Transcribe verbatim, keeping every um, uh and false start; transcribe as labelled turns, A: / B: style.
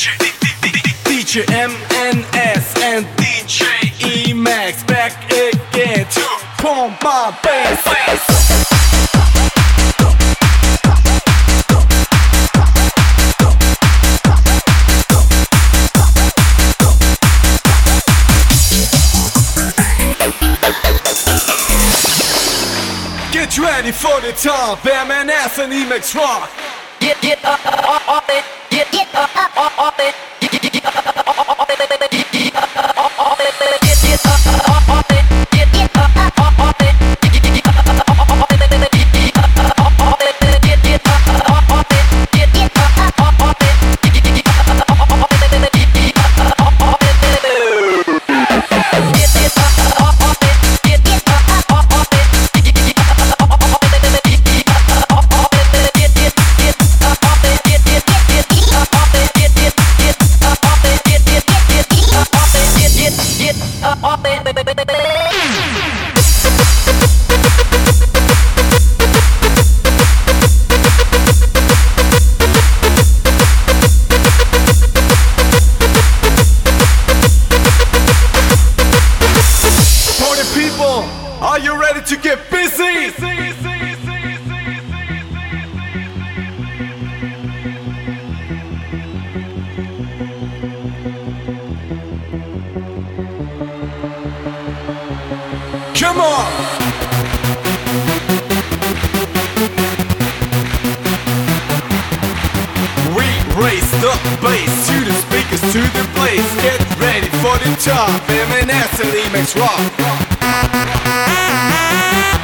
A: D J M N S and D J E-Max back again to pump my bass. Get ready for the top, M N S and E-Max rock.
B: Get get up up up it. Get get up up up it. Get get get up up it. Get get up up it. Get get up up it. Get get up up it. Get get up up it. Get get up up it. Get get up up it. Get get up up it. Get get up up it. Get get up up it. Get get up up it. Get get up up it.
A: Party people, are you ready to get busy? Come on! We raise the bass to the speakers, to the place. Get ready for the top, M N S and E-Max rock.